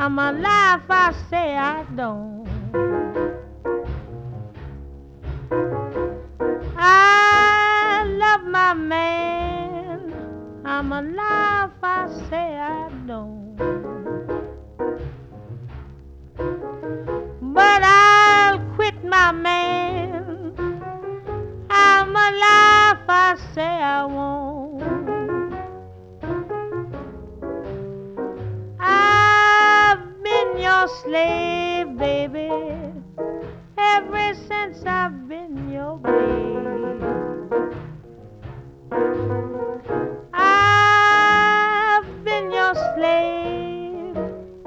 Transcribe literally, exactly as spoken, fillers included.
I'm alive, I say I don't. I love my man. I'm alive, I say I don't. But I'll quit my man. I'm alive, I say I won't. I've been your slave